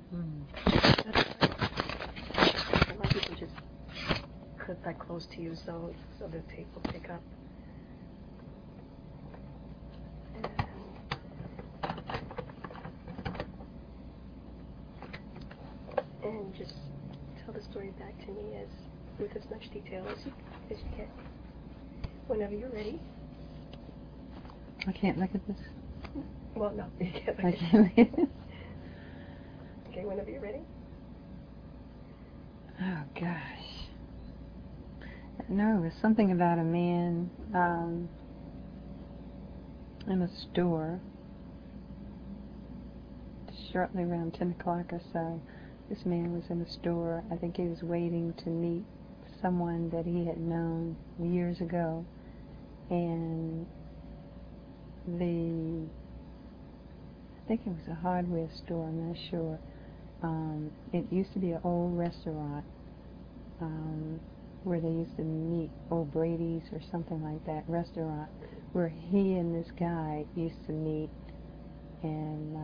That's right. A lot of people just put that close to you so the tape will pick up. And just tell the story back to me with as much detail as you can. Whenever you're ready. I can't look at this. Well, no, you can't look I at can't look at this. Okay, whenever you're ready. Oh, gosh. No, it was something about a man in a store shortly around 10 o'clock or so. This man was in a store. I think he was waiting to meet someone that he had known years ago. And I think it was a hardware store, I'm not sure. It used to be an old restaurant where they used to meet, Old Brady's or something like that restaurant, where he and this guy used to meet. And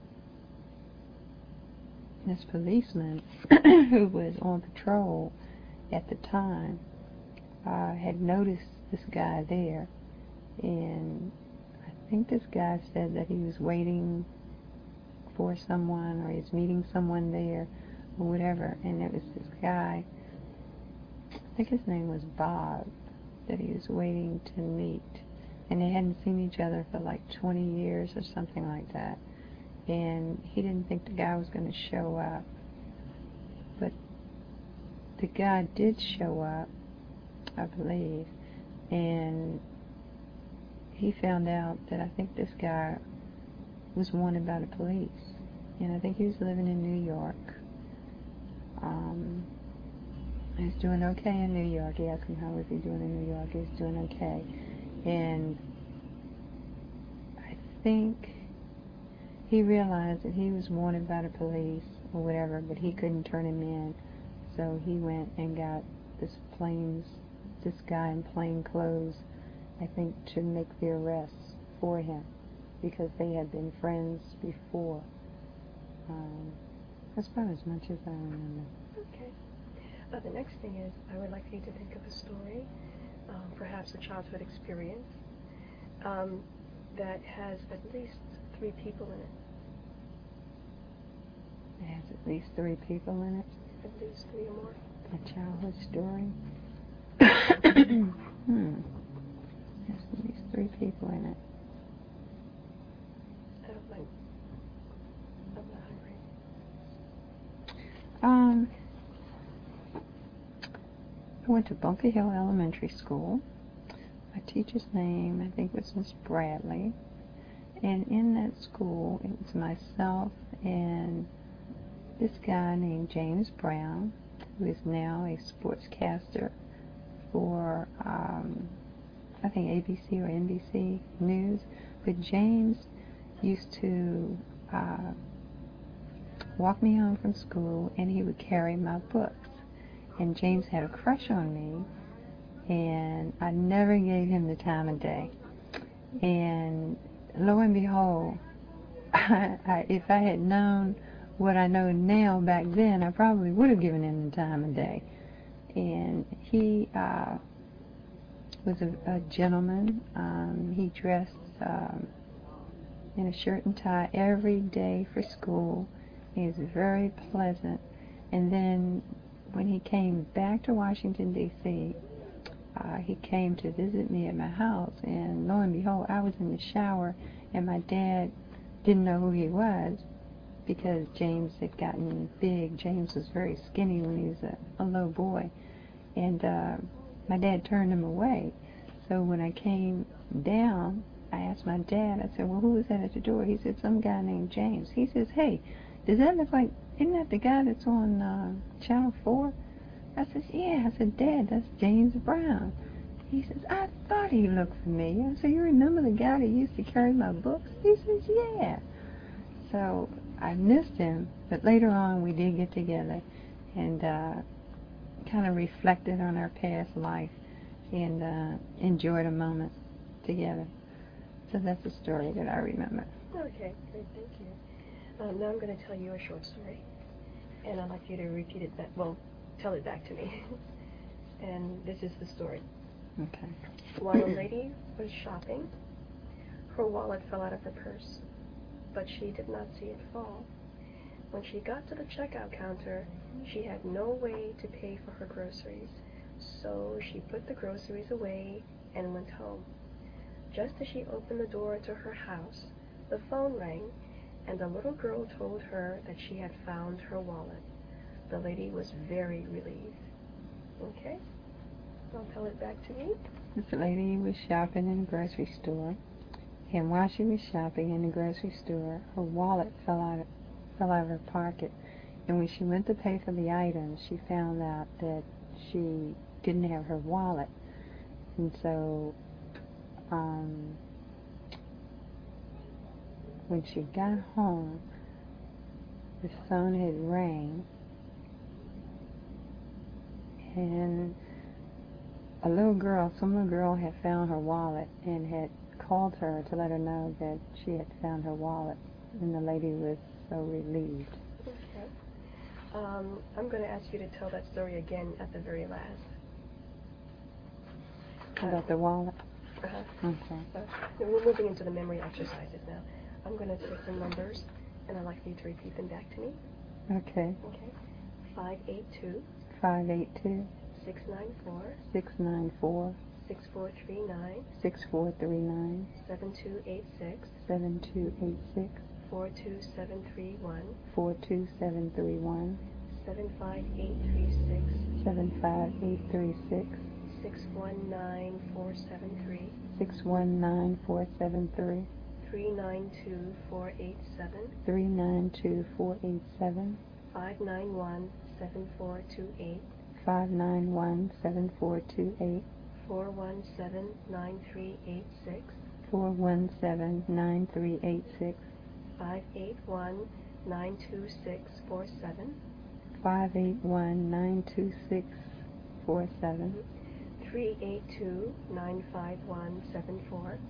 this policeman who was on patrol at the time had noticed this guy there, and I think this guy said that he was waiting for someone or he's meeting someone there or whatever, and it was this guy, I think his name was Bob, that he was waiting to meet, and they hadn't seen each other for like 20 years or something like that, and he didn't think the guy was going to show up, but the guy did show up, I believe, and he found out that I think this guy was wanted by the police, and I think he was living in New York. He was doing okay in New York. He asked him how was he doing in New York. He was doing okay, and I think he realized that he was wanted by the police or whatever, but he couldn't turn him in, so he went and got this guy in plain clothes, I think, to make the arrests for him, because they had been friends before. That's about as much as I remember. Okay. The next thing is, I would like you to think of a story, perhaps a childhood experience, that has at least 3 people in it. It has at least 3 people in it? At least 3 or more. A childhood story? Has at least 3 people in it. I'm not hungry. I went to Bunker Hill Elementary School. My teacher's name, I think, was Miss Bradley. And in that school, it was myself and this guy named James Brown, who is now a sportscaster for, I think, ABC or NBC News. But James used to walk me home from school, and he would carry my books. And James had a crush on me, and I never gave him the time of day. And lo and behold, if I had known what I know now back then, I probably would have given him the time of day. And he was a gentleman. He dressed in a shirt and tie every day for school. He was very pleasant. And then when he came back to Washington, D.C., he came to visit me at my house, and lo and behold, I was in the shower, and my dad didn't know who he was because James had gotten big. James was very skinny when he was a little boy, and my dad turned him away. So when I came down, I asked my dad, I said, well, who was that at the door? He said, some guy named James. He says, hey, does that look like, isn't that the guy that's on Channel 4? I said, yeah. I said, Dad, that's James Brown. He says, I thought he looked familiar. I said, you remember the guy that used to carry my books? He says, yeah. So I missed him, but later on we did get together and kind of reflected on our past life and enjoyed a moment together. So that's a story that I remember. Okay, great, thank you. Now I'm going to tell you a short story, and I'd like you to repeat it back. Well, tell it back to me. And this is the story. Okay. While a lady was shopping, her wallet fell out of her purse, but she did not see it fall. When she got to the checkout counter, she had no way to pay for her groceries, so she put the groceries away and went home. Just as she opened the door to her house, the phone rang, and the little girl told her that she had found her wallet. The lady was very relieved. Okay? I'll tell it back to me. This lady was shopping in a grocery store, and while she was shopping in the grocery store, her wallet fell out of her pocket. And when she went to pay for the items, she found out that she didn't have her wallet. And so, when she got home, the phone had rang, and some little girl had found her wallet and had called her to let her know that she had found her wallet, and the lady was so relieved. Okay. I'm going to ask you to tell that story again at the very last. About the wallet? Okay. We're moving into the memory exercises now. I'm going to take some numbers, and I'd like you to repeat them back to me. Okay. Okay. 582. 582. 694. 694. 6439. 6439. 7286. 7286. 42731. 42731. 75836. 75836. 619473. 619473. 392487. 392487. 5917428. 5917428. 4179386. 4179386. 581-92647. 581-92647. 382-95174.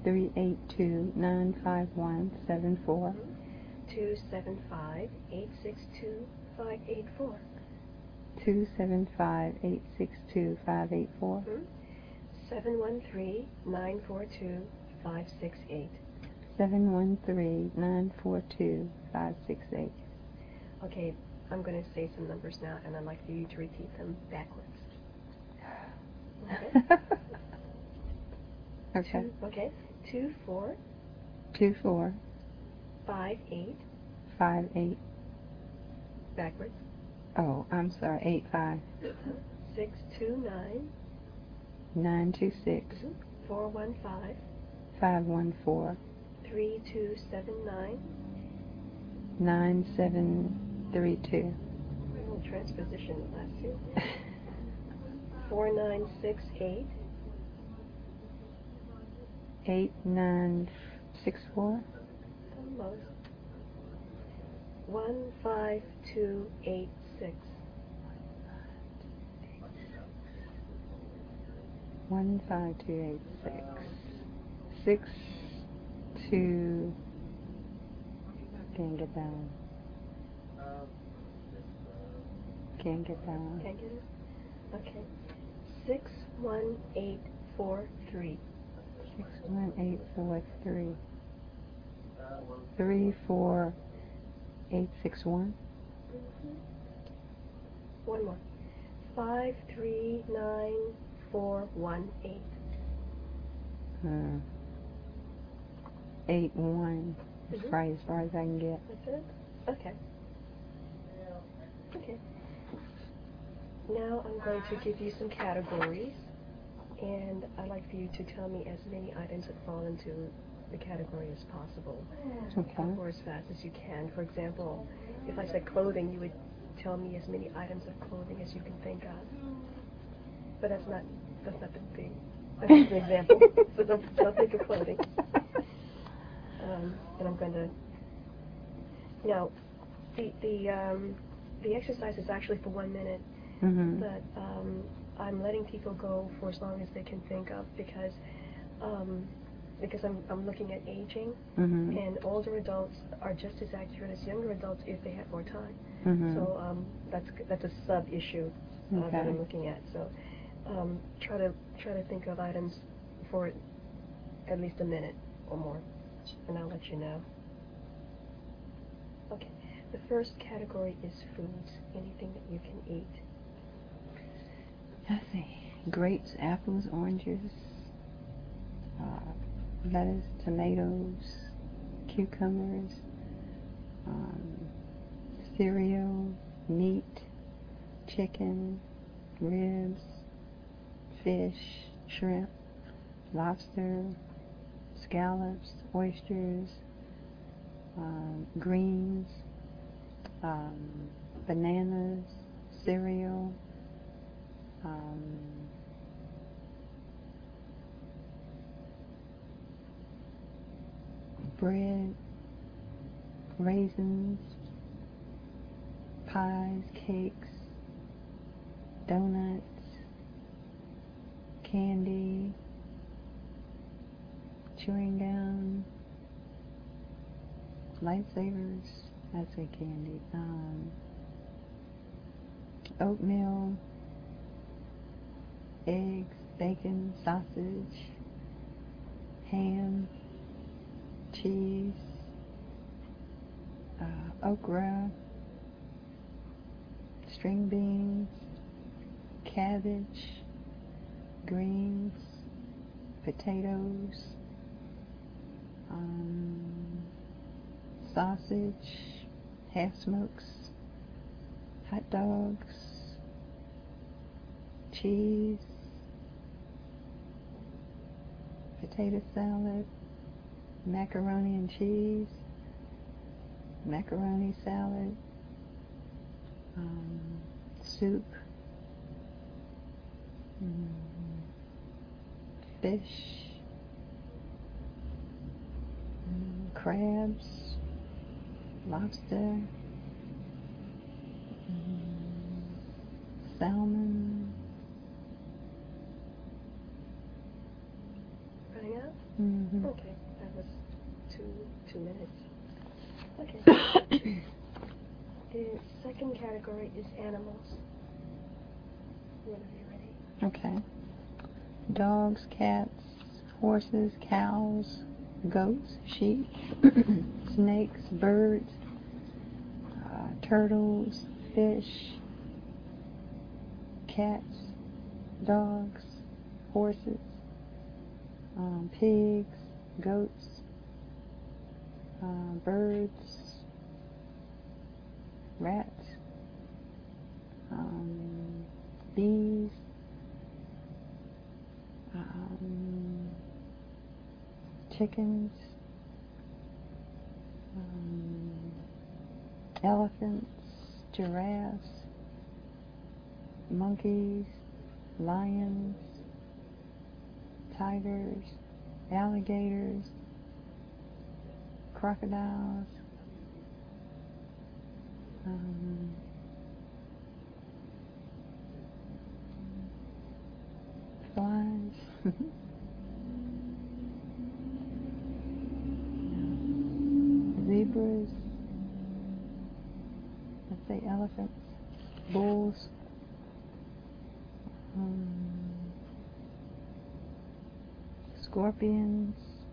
382-95174. 275-862-584. 275-862-584. 713-942-568. 713-942-568. Okay, I'm going to say some numbers now, and I'd like for you to repeat them backwards. Okay. Okay. 24. 24. 58. 58. Backwards. Oh, I'm sorry. 85. 629. 926. 415. 514. 3279. 9732. Transposition the last two. 4968. 8964. Almost. 15286. 15286. 62. Can't get that one. Can't get that one. Can't get it? Okay. 61843. 61843. 34861. One more. 539418. 81. That's probably as far as I can get. That's it? Okay. Okay. Now I'm going to give you some categories, and I'd like for you to tell me as many items that fall into the category as possible. Okay. Or as fast as you can. For example, if I said clothing, you would tell me as many items of clothing as you can think of. But that's not the thing. That's just an example. So don't think of clothing. And I'm going to. Now, the exercise is actually for 1 minute, but I'm letting people go for as long as they can think of, because because I'm looking at aging, Mhm. and older adults are just as accurate as younger adults if they have more time. Mhm. So that's a sub issue that Okay. I'm looking at. So try to think of items for at least a minute or more, and I'll let you know. Okay. The first category is foods. Anything that you can eat. Let's see. Grapes, apples, oranges, lettuce, tomatoes, cucumbers, cereal, meat, chicken, ribs, fish, shrimp, lobster, scallops, oysters, greens, bananas, cereal, bread, raisins, pies, cakes, donuts, candy, chewing gum, lightsabers, I'd say candy, oatmeal, eggs, bacon, sausage, ham, cheese, okra, string beans, cabbage, greens, potatoes, sausage, half smokes, hot dogs, cheese, potato salad, macaroni and cheese, macaroni salad, soup, fish, crabs, lobster, salmon. Running out? Mm-hmm. Okay, that was 2 minutes. Okay. The second category is animals. Whenever you're ready. Okay. Dogs, cats, horses, cows, goats, sheep, snakes, birds, turtles, fish, cats, dogs, horses, pigs, goats, birds, rats, bees, chickens, elephants, giraffes, monkeys, lions, tigers, alligators, crocodiles, flies, zebras, let's say elephants, bulls, scorpions,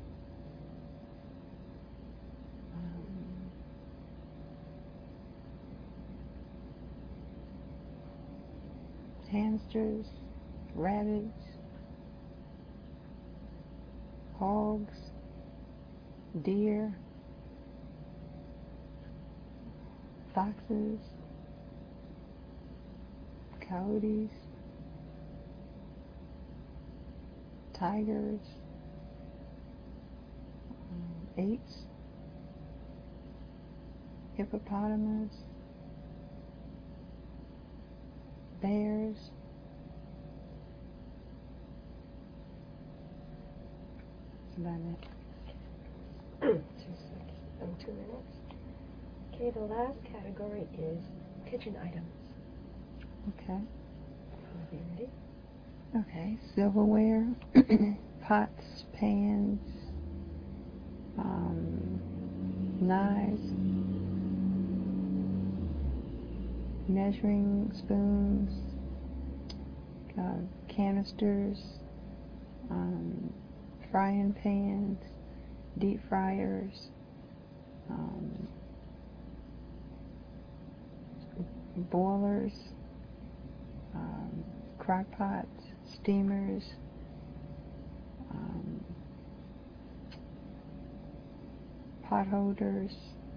hamsters, rabbits, hogs, deer, foxes, coyotes, tigers, apes, hippopotamus, bears, that's about it. 2 minutes. Okay, the last category is kitchen items. Okay. Whenever you're ready. Okay, silverware, pots, pans, knives, measuring spoons, canisters, frying pans, deep fryers, boilers, crock pots, steamers, pot holders,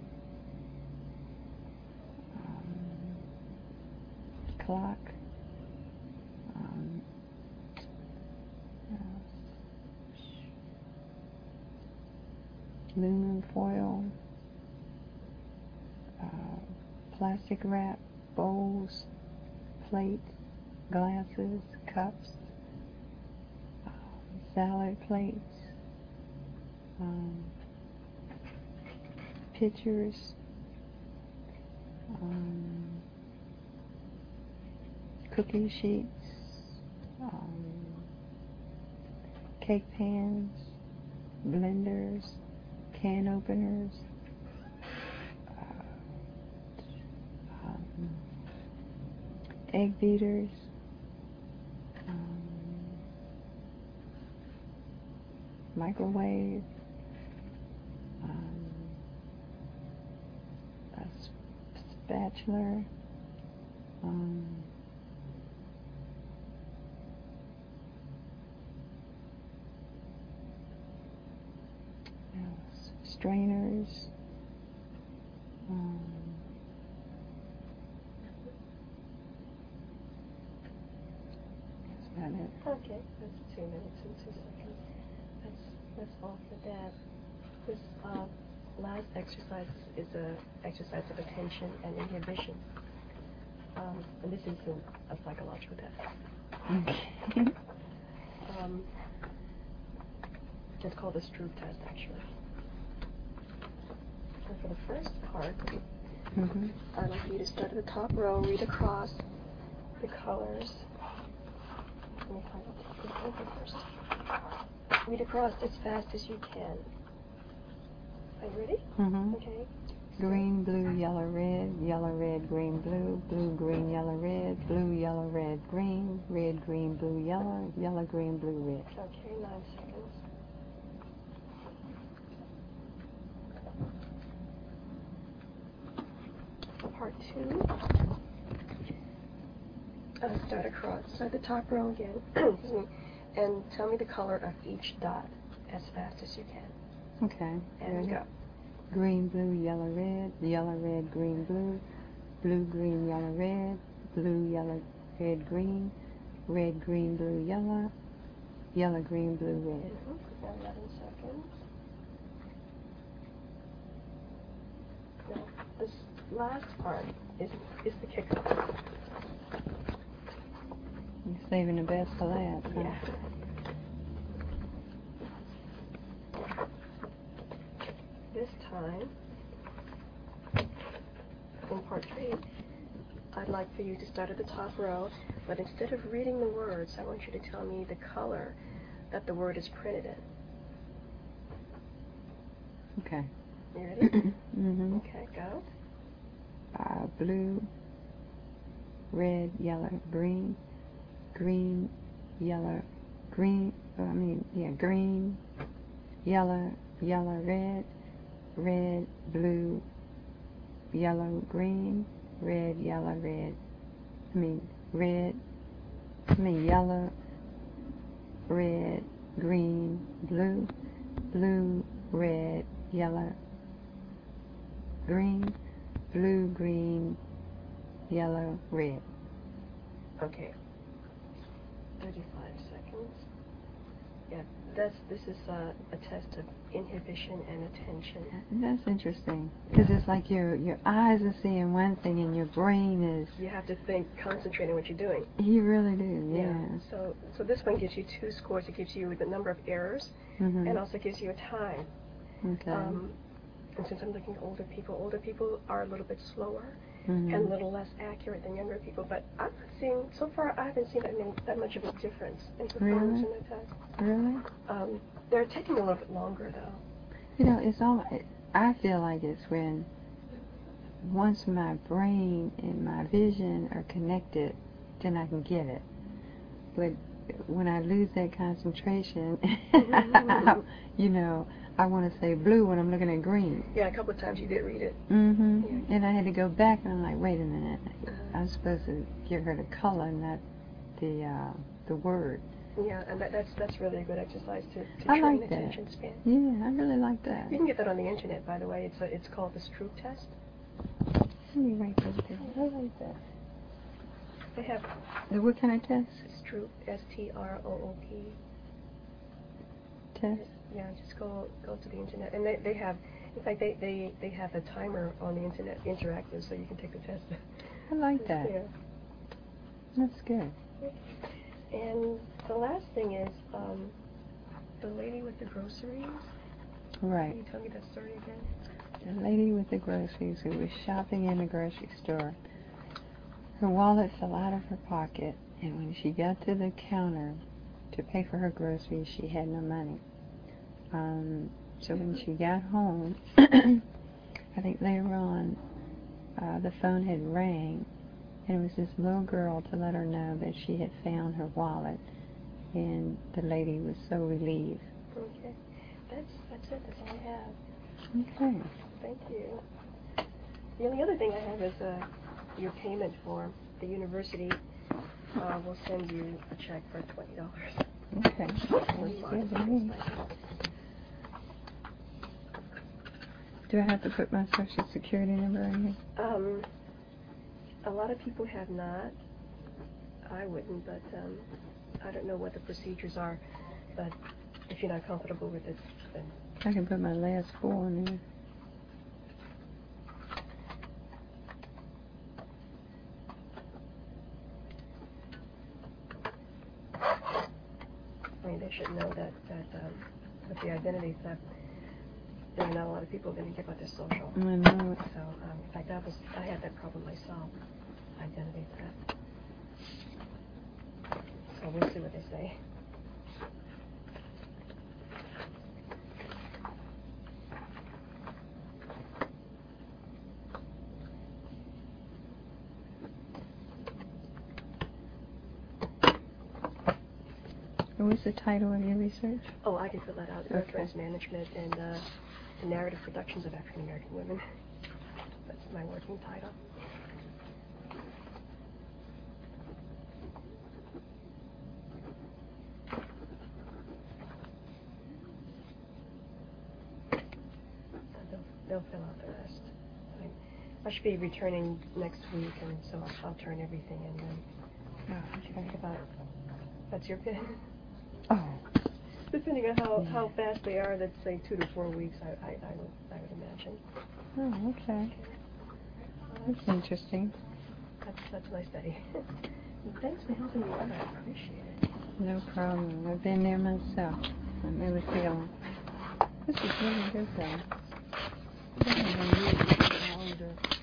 clock, aluminum foil, plastic wrap, bowls, plates, glasses, cups, salad plates, pitchers, cookie sheets, cake pans, blenders, can openers, egg beaters, microwave, a spatula, strainers, that's about it. Okay, that's 2 minutes and 2 seconds. That's all for that. This last exercise is an exercise of attention and inhibition. And this is a psychological test. Okay. It's called the Stroop test, actually. So for the first part, I'd like you to start at the top row, read across the colors. Let me find out the paper first. Read across as fast as you can. Are you ready? Okay. Green, blue, yellow, red, green, blue, blue, green, yellow, red, green, red, green, blue, yellow, green, blue, red. Okay, 9 seconds. Part 2. Start across. Start the top row again. Excuse me. And tell me the color of each dot as fast as you can. Okay. And ready? go. Green, blue, yellow, red, green, blue, blue, green, yellow, red, green, red, green, blue, yellow, green, blue, red. 11 seconds. Now, this last part is the kicker. You're saving the best for last, huh? Yeah. This time, in part 3, I'd like for you to start at the top row, but instead of reading the words, I want you to tell me the color that the word is printed in. Okay. You ready? Okay, go. Blue, red, yellow, green, green, yellow, green, green, yellow, red, red, blue, yellow, green, red, yellow, yellow, red, green, blue, blue, red, yellow, green, blue, green, yellow, red. Okay. 35 seconds. Yeah, this is a test of inhibition and attention. That's interesting, because it's like your eyes are seeing one thing and your brain is... You have to concentrate on what you're doing. You really do, yeah. So this one gives you 2 scores. It gives you the number of errors and also gives you a time. Okay. And since I'm looking at older people are a little bit slower and a little less accurate than younger people. But so far I haven't seen that much of a difference in performance in the test. Really? They're taking a little bit longer though. You know, it's all. I feel like it's when once my brain and my vision are connected, then I can get it. But when I lose that concentration, you know, I want to say blue when I'm looking at green. Yeah, a couple of times you did read it. Mm-hmm. Yeah. And I had to go back, and I'm like, wait a minute. I'm supposed to give her the color, not the word. Yeah, and that's really a good exercise to I train like that. attention span. Yeah, I really like that. You can get that on the internet, by the way. It's called the Stroop test. Let me write that down. I like that. They have The what kind of test? Stroop, S-T-R-O-O-P. Test. Yeah, just go to the internet, and they have, in fact, they have a timer on the internet, interactive, so you can take the test. I like that. Yeah. That's good. And the last thing is the lady with the groceries. Right. Can you tell me that story again? The lady with the groceries who was shopping in the grocery store. Her wallet fell out of her pocket, and when she got to the counter to pay for her groceries, she had no money. So when she got home, I think later on, the phone had rang, and it was this little girl to let her know that she had found her wallet, and the lady was so relieved. Okay. That's it. That's all I have. Okay. Thank you. The only other thing I have is your payment form. The university will send you a check for $20. Okay. That's good to me. Do I have to put my social security number in here? A lot of people have not. I wouldn't, but I don't know what the procedures are. But if you're not comfortable with it, then I can put my last four in there. I mean, they should know that with the identity theft, there are not a lot of people going to give out their social. I know it. So, in fact, I had that problem myself, identity theft. So we'll see what they say. What's the title of your research? Oh, I can fill that out. Okay. Reference management and the narrative productions of African American women. That's my working title. So they'll fill out the rest. I should be returning next week, and so I'll turn everything in then. Oh, okay. That's your pin? Oh. Depending on how fast they are, let's say 2 to 4 weeks, I would imagine. Oh, okay. That's interesting. That's my study. Thanks for helping me out. I appreciate it. No problem. I've been there myself. I'm really feeling. This is really good though. I don't know, you're older.